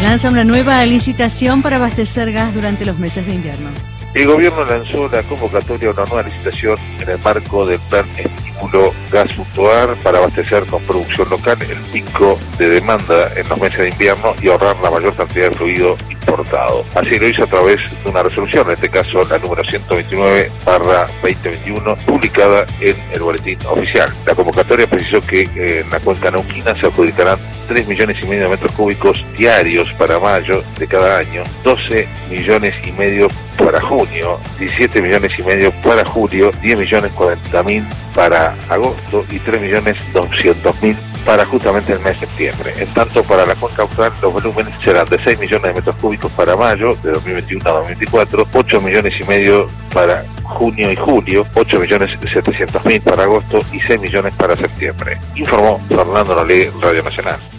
lanza una nueva licitación para abastecer gas durante los meses de invierno. El gobierno lanzó la convocatoria a una nueva licitación en el marco del plan Estímulo Gas.ar para abastecer con producción local el pico de demanda en los meses de invierno y ahorrar la mayor cantidad de fluido importado. Así lo hizo a través de una resolución, en este caso la número 129/2021, publicada en el Boletín Oficial. La convocatoria precisó que en la cuenca neuquina se adjudicarán 3,5 millones de metros cúbicos diarios para mayo de cada año, 12,5 millones para junio, 17,5 millones para julio, 10,040,000 para agosto y 3,200,000 para justamente el mes de septiembre. En tanto, para la cuenca austral los volúmenes serán de 6 millones de metros cúbicos para mayo de 2021 a 2024, 8,5 millones para junio y julio, 8,700,000 para agosto y 6 millones para septiembre, informó Fernando Nolé, Radio Nacional.